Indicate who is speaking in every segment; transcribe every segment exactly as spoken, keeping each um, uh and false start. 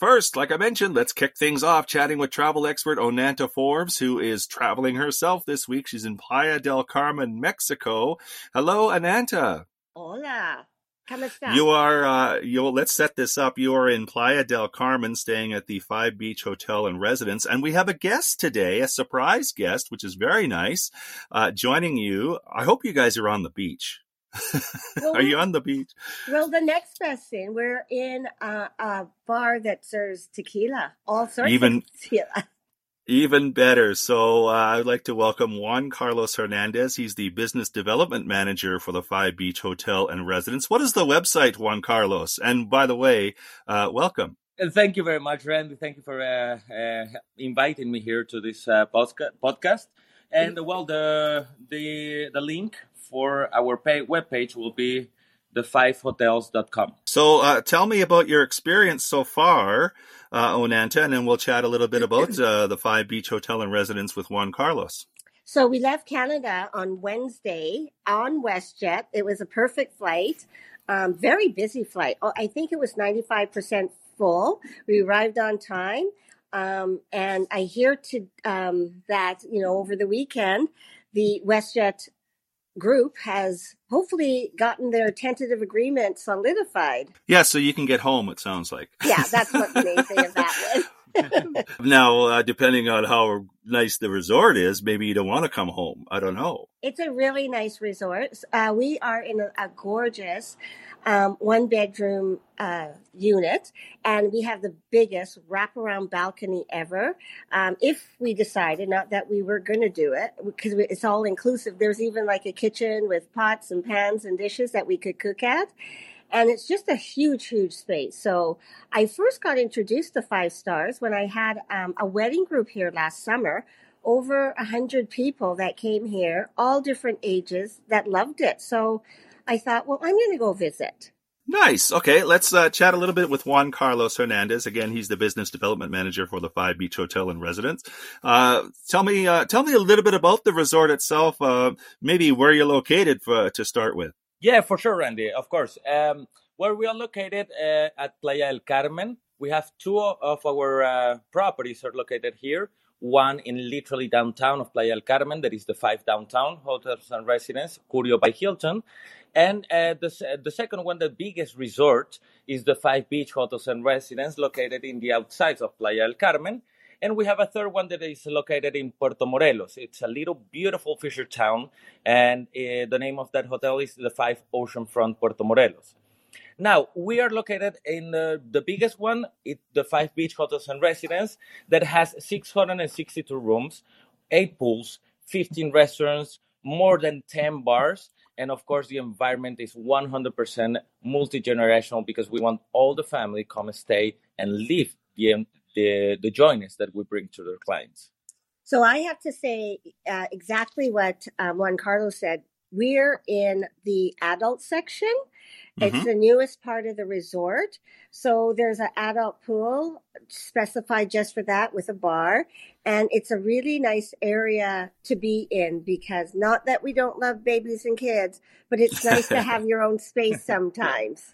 Speaker 1: First, like I mentioned, let's kick things off chatting with travel expert Onanta Forbes, who is traveling herself this week. She's in Playa del Carmen, Mexico. Hello, Onanta.
Speaker 2: Hola. ¿Cómo está?
Speaker 1: You are, uh, you let's set this up. You are in Playa del Carmen, staying at the Five Beach Hotel and Residence. And we have a guest today, a surprise guest, which is very nice, uh, joining you. I hope you guys are on the beach.
Speaker 2: Well,
Speaker 1: Are you on the beach?
Speaker 2: Well, the next best thing, we're in a, a bar that serves tequila, all sorts
Speaker 1: Even,
Speaker 2: of tequila.
Speaker 1: Even better. So uh, I'd like to welcome Juan Carlos Hernandez. He's the Business Development Manager for the Five Beach Hotel and Residence. What is the website, Juan Carlos? And by the way, uh, welcome.
Speaker 3: Thank you very much, Randy. Thank you for uh, uh, inviting me here to this uh, podcast. And well, the the the link for our pay, webpage will be the five hotels dot com.
Speaker 1: So uh, tell me about your experience so far, uh, Onanta, and then we'll chat a little bit about uh, the Five Beach Hotel and Residence with Juan Carlos.
Speaker 2: So we left Canada on Wednesday on WestJet. It was a perfect flight, um, very busy flight. Oh, I think it was ninety-five percent full. We arrived on time. Um, and I hear to um, that, you know, over the weekend, the WestJet group has hopefully gotten their tentative agreement solidified.
Speaker 1: Yeah, so you can get home, it sounds like.
Speaker 2: Yeah, that's what the main thing of that was.
Speaker 1: Now, uh, depending on how nice the resort is, maybe you don't want to come home. I don't know.
Speaker 2: It's a really nice resort. Uh, we are in a, a gorgeous um, one-bedroom uh, unit, and we have the biggest wraparound balcony ever. Um, if we decided, not that we were going to do it, because it's all inclusive. There's even like a kitchen with pots and pans and dishes that we could cook at. And it's just a huge, huge space. So I first got introduced to Five Stars when I had um, a wedding group here last summer. Over a hundred people that came here, all different ages, that loved it. So I thought, well, I'm going to go visit.
Speaker 1: Nice. Okay, let's uh, chat a little bit with Juan Carlos Hernandez. Again, he's the Business Development Manager for the Five Beach Hotel and Residence. Uh, tell me, uh, tell me a little bit about the resort itself. Uh, maybe where you're located for, to start with.
Speaker 3: Yeah, for sure, Randy. Of course. Um, where we are located uh, at Playa del Carmen, we have two of our uh, properties are located here. One in literally downtown of Playa del Carmen, that is the Five Downtown Hotels and Residence, Curio by Hilton. And uh, the, the second one, the biggest resort, is the Five Beach Hotels and Residence, located in the outsides of Playa del Carmen. And we have a third one that is located in Puerto Morelos. It's a little beautiful fisher town, and uh, the name of that hotel is the Five Oceanfront Puerto Morelos. Now, we are located in uh, the biggest one, it, the Five Beach Hotels and Residence, that has six hundred sixty-two rooms, eight pools, fifteen restaurants, more than ten bars, and of course, the environment is one hundred percent multi-generational because we want all the family come stay and live the the, the joyness that we bring to their clients.
Speaker 2: So I have to say uh, exactly what um, Juan Carlos said. We're in the adult section. It's mm-hmm. the newest part of the resort. So there's an adult pool specified just for that with a bar. And it's a really nice area to be in because not that we don't love babies and kids, but it's nice to have your own space sometimes.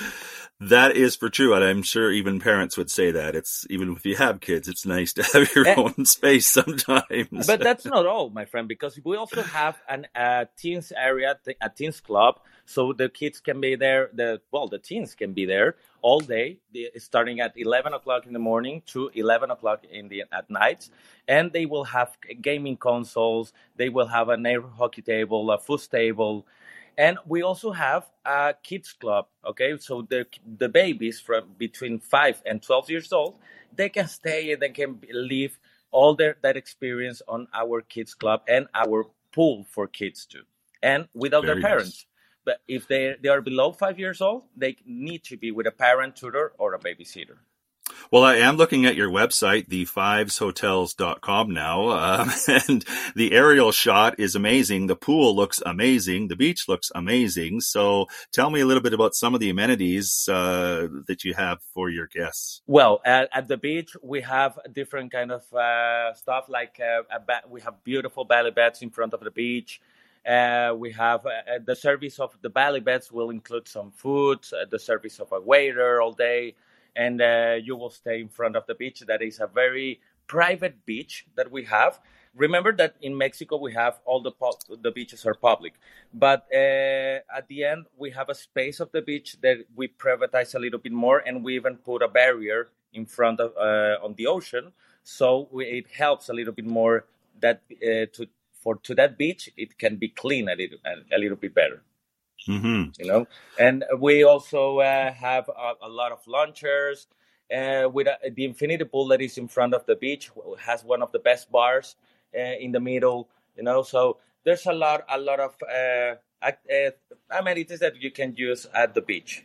Speaker 1: That is for true, and I'm sure even parents would say that. It's even if you have kids, it's nice to have your and, own space sometimes.
Speaker 3: But that's not all, my friend, because we also have an uh, teens area, a teens club, so the kids can be there. The well, the teens can be there all day, starting at eleven o'clock in the morning to eleven o'clock in the at night, and they will have gaming consoles. They will have an air hockey table, a food table. And we also have a kids club, okay? So the the babies from between five and twelve years old, they can stay and they can live all their that experience on our kids club and our pool for kids too, and without Very their parents. Nice. But if they, they are below five years old, they need to be with a parent, tutor, or a babysitter.
Speaker 1: Well, I am looking at your website, the fives hotels dot com now, um, and the aerial shot is amazing. The pool looks amazing. The beach looks amazing. So tell me a little bit about some of the amenities uh, that you have for your guests.
Speaker 3: Well, at, at the beach, we have different kind of uh, stuff like uh, a ba- we have beautiful ballet beds in front of the beach. Uh, we have uh, the service of the ballet beds will include some food, uh, the service of a waiter all day. and uh, you will stay in front of the beach. That is a very private beach that we have. Remember that in Mexico we have all the po- the beaches are public, but uh, at the end we have a space of the beach that we privatize a little bit more, and we even put a barrier in front of uh, on the ocean, so we, it helps a little bit more that uh, to for to that beach it can be clean a little a, a little bit better.
Speaker 1: Mm-hmm.
Speaker 3: You know, and we also uh, have a, a lot of launchers. Uh, with uh, the infinity pool that is in front of the beach has one of the best bars uh, in the middle. You know, so there's a lot, a lot of uh, uh, amenities that you can use at the beach.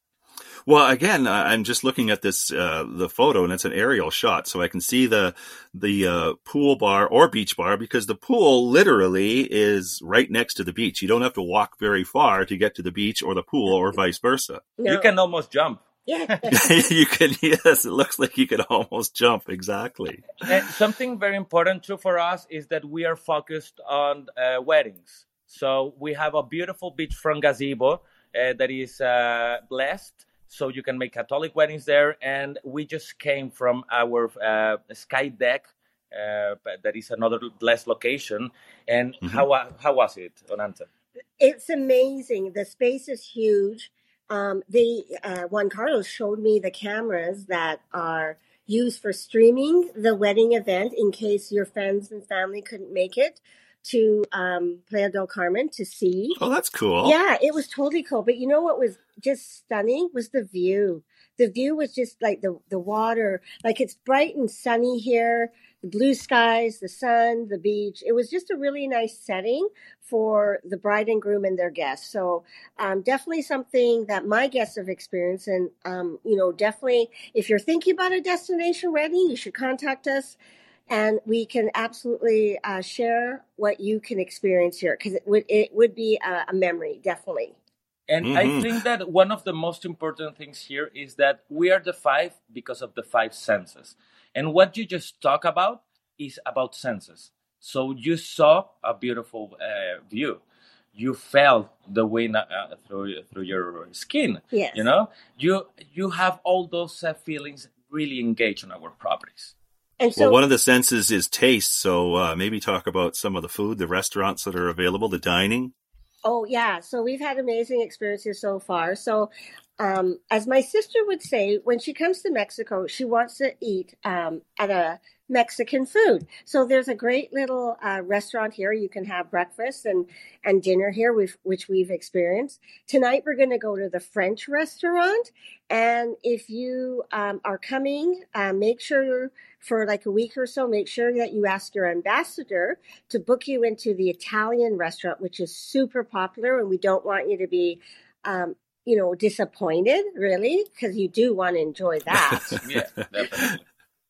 Speaker 1: Well, again, I'm just looking at this uh, the photo, and it's an aerial shot, so I can see the the uh, pool bar or beach bar, because the pool literally is right next to the beach. You don't have to walk very far to get to the beach or the pool, or vice versa.
Speaker 2: No.
Speaker 3: You can almost jump.
Speaker 2: Yeah.
Speaker 1: You can, yes, it looks like you could almost jump, exactly.
Speaker 3: And something very important too for us is that we are focused on uh, weddings. So we have a beautiful beachfront gazebo uh, that is uh, blessed. So you can make Catholic weddings there. And we just came from our uh, sky deck. Uh, that is another blessed location. And mm-hmm. how how was it, Onanta?
Speaker 2: It's amazing. The space is huge. Um, they, uh, Juan Carlos showed me the cameras that are used for streaming the wedding event in case your friends and family couldn't make it to um, Playa del Carmen to see.
Speaker 1: Oh, that's cool.
Speaker 2: Yeah, it was totally cool. But you know what was just stunning was the view. The view was just like the, the water, like it's bright and sunny here, the blue skies, the sun, the beach. It was just a really nice setting for the bride and groom and their guests. So um, definitely something that my guests have experienced. And, um, you know, definitely if you're thinking about a destination wedding, you should contact us. And we can absolutely uh, share what you can experience here, because it would it would be a, a memory, definitely.
Speaker 3: And mm-hmm. I think that one of the most important things here is that we are the five because of the five senses. And what you just talk about is about senses. So you saw a beautiful uh, view. You felt the wind uh, through through your skin.
Speaker 2: Yes.
Speaker 3: You know, you you have all those uh, feelings really engaged on our properties.
Speaker 2: And so,
Speaker 1: well, one of the senses is taste. So uh, maybe talk about some of the food, the restaurants that are available, the dining.
Speaker 2: Oh, yeah. So we've had amazing experiences so far. So um, as my sister would say, when she comes to Mexico, she wants to eat um, at a Mexican food. So there's a great little uh, restaurant here. You can have breakfast and, and dinner here, we've, which we've experienced. Tonight, we're going to go to the French restaurant. And if you um, are coming, uh, make sure for like a week or so, make sure that you ask your ambassador to book you into the Italian restaurant, which is super popular. And we don't want you to be, um, you know, disappointed, really, because you do want to enjoy that.
Speaker 3: Yeah, definitely.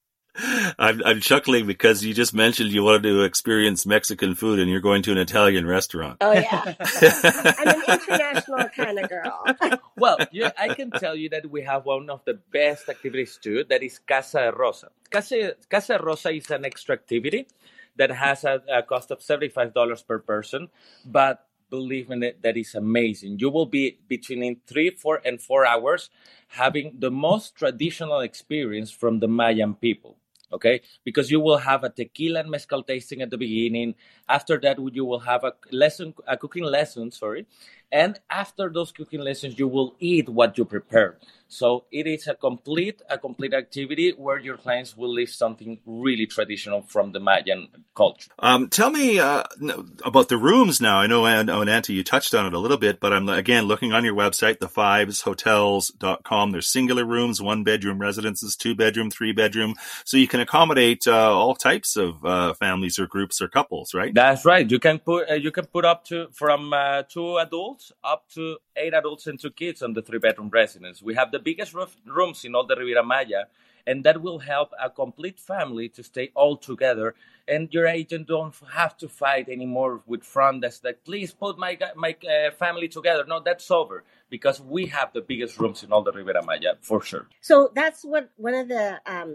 Speaker 1: I'm, I'm chuckling because you just mentioned you wanted to experience Mexican food and you're going to an Italian restaurant.
Speaker 2: Oh, yeah. I'm an international kind of girl.
Speaker 3: Well, yeah, I can tell you that we have one of the best activities too. That is Casa Rosa. Casa, Casa Rosa is an extra activity that has a, a cost of seventy-five dollars per person. But believe me, that is amazing. You will be between three, four, and four hours having the most traditional experience from the Mayan people. Okay, because you will have a tequila and mezcal tasting at the beginning. After that, you will have a lesson, a cooking lesson, sorry. And after those cooking lessons, you will eat what you prepared. So it is a complete, a complete activity where your clients will live something really traditional from the Mayan culture.
Speaker 1: Um, tell me uh, about the rooms now. I know, Onanta, you touched on it a little bit, but I'm, again, looking on your website, the fives hotels dot com. There's singular rooms, one-bedroom residences, two-bedroom, three-bedroom. So you can accommodate uh, all types of uh, families or groups or couples, right?
Speaker 3: That's right. You can put uh, you can put up to from uh, two adults up to eight adults and two kids on the three-bedroom residence. We have the biggest roof, rooms in all the Riviera Maya, and that will help a complete family to stay all together. And your agent don't have to fight anymore with front desk that please put my my uh, family together. No, that's over because we have the biggest rooms in all the Riviera Maya for sure.
Speaker 2: So that's what one of the um,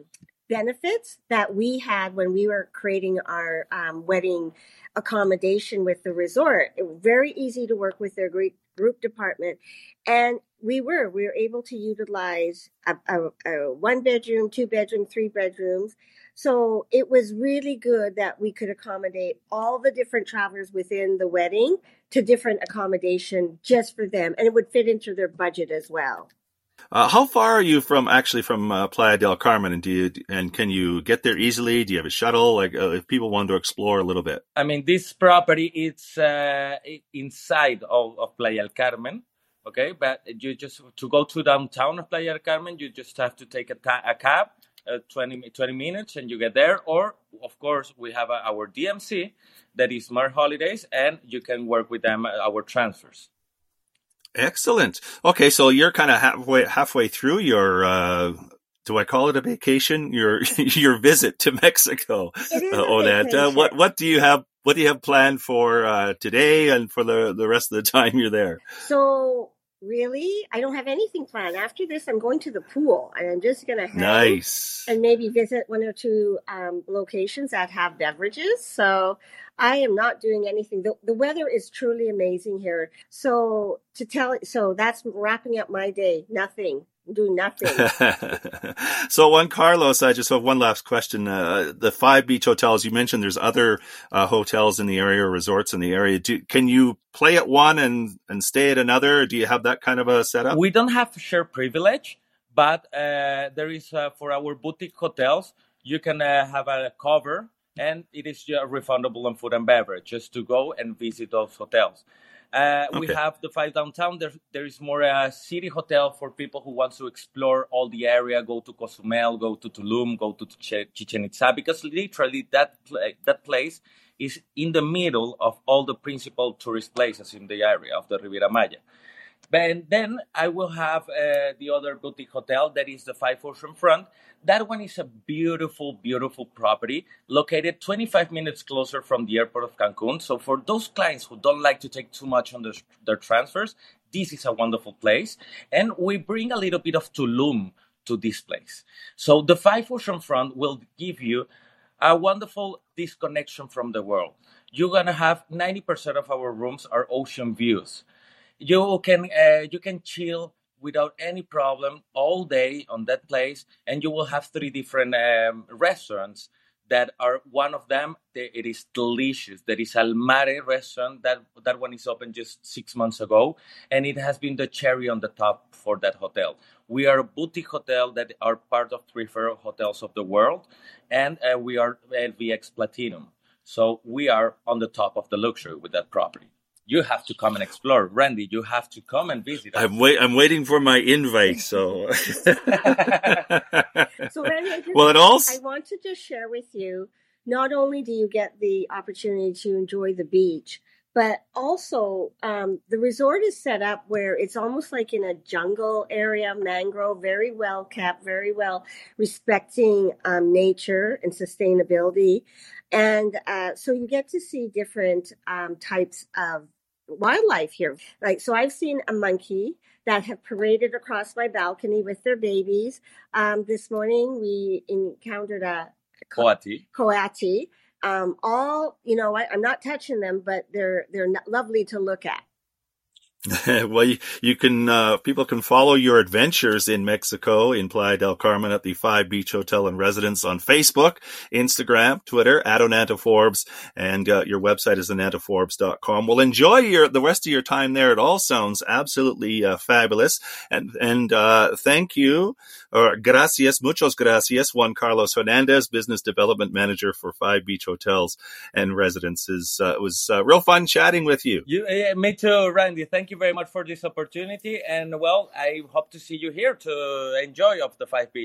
Speaker 2: benefits that we had when we were creating our um, wedding accommodation with the resort. It was very easy to work with their group group department, and we were we were able to utilize a, a, a one bedroom, two bedroom, three bedrooms. So it was really good that we could accommodate all the different travelers within the wedding to different accommodation just for them, and it would fit into their budget as well.
Speaker 1: Uh, how far are you from actually from uh, Playa del Carmen, and do you and can you get there easily? Do you have a shuttle? Like, uh, if people want to explore a little bit.
Speaker 3: I mean, this property is uh, inside of, of Playa del Carmen, okay. But you just to go to downtown of Playa del Carmen, you just have to take a, ta- a cab, uh, twenty, twenty minutes, and you get there. Or, of course, we have a, our D M C, that is Smart Holidays, and you can work with them our transfers.
Speaker 1: Excellent. Okay, so you're kind of halfway halfway through your. Uh, do I call it a vacation? Your your visit to Mexico,
Speaker 2: It is
Speaker 1: uh,
Speaker 2: a
Speaker 1: Odette. Uh,
Speaker 2: vacation.
Speaker 1: what what do you have? What do you have planned for uh, today and for the the rest of the time you're there?
Speaker 2: So really, I don't have anything planned. After this, I'm going to the pool, and I'm just going to hang
Speaker 1: Nice.
Speaker 2: and maybe visit one or two um, locations that have beverages. So I am not doing anything. The, the weather is truly amazing here. So to tell, so that's wrapping up my day. Nothing. Do nothing.
Speaker 1: So, Juan Carlos, I just have one last question. Uh, the five beach hotels, you mentioned there's other uh, hotels in the area, or resorts in the area. Do, can you play at one and, and stay at another? Do you have that kind of a setup?
Speaker 3: We don't have share privilege, but uh, there is uh, for our boutique hotels, you can uh, have a cover, and it is uh, refundable on food and beverage just to go and visit those hotels. Uh, we
Speaker 1: Okay.
Speaker 3: have the five downtown. There, there is more a city hotel for people who want to explore all the area, go to Cozumel, go to Tulum, go to Ch- Chichen Itza, because literally that pla- that place is in the middle of all the principal tourist places in the area of the Riviera Maya. And then I will have uh, the other boutique hotel, that is the Five Ocean Front. That one is a beautiful, beautiful property located twenty-five minutes closer from the airport of Cancun. So for those clients who don't like to take too much on their, their transfers, this is a wonderful place. And we bring a little bit of Tulum to this place. So the Five Ocean Front will give you a wonderful disconnection from the world. You're going to have ninety percent of our rooms are ocean views. You can uh, you can chill without any problem all day on that place, and you will have three different um, restaurants that are, one of them, it is delicious. There is Al Mare restaurant. That that one is open just six months ago, and it has been the cherry on the top for that hotel. We are a boutique hotel that are part of preferred hotels of the world, and uh, we are L V X Platinum. So we are on the top of the luxury with that property. You have to come and explore. Randy, you have to come and visit us.
Speaker 1: I'm wait. I'm waiting for my invite. So,
Speaker 2: So Randy, I, just,
Speaker 1: well, it also.
Speaker 2: I want to just share with you, not only do you get the opportunity to enjoy the beach, but also um, the resort is set up where it's almost like in a jungle area, mangrove, very well kept, very well respecting um, nature and sustainability. And uh, so you get to see different um, types of wildlife here. Like, so I've seen a monkey that have paraded across my balcony with their babies. Um, this morning we encountered a
Speaker 3: Coati.
Speaker 2: coati. Um, all, you know, I, I'm not touching them, but they're they're lovely to look at.
Speaker 1: Well, you, you can, uh, people can follow your adventures in Mexico, in Playa del Carmen at the Five Beach Hotel and Residence on Facebook, Instagram, Twitter, at Onanta Forbes, and uh, your website is onanta forbes dot com. Well, enjoy your, the rest of your time there. It all sounds absolutely uh, fabulous. And, and, uh, thank you, or gracias, muchos gracias, Juan Carlos Hernandez, Business Development Manager for Five Beach Hotels and Residences. Uh, it was uh, real fun chatting with you.
Speaker 3: You, uh, me too, Randy. Thank you very much for this opportunity. And well, I hope to see you here to enjoy of the Five Beach.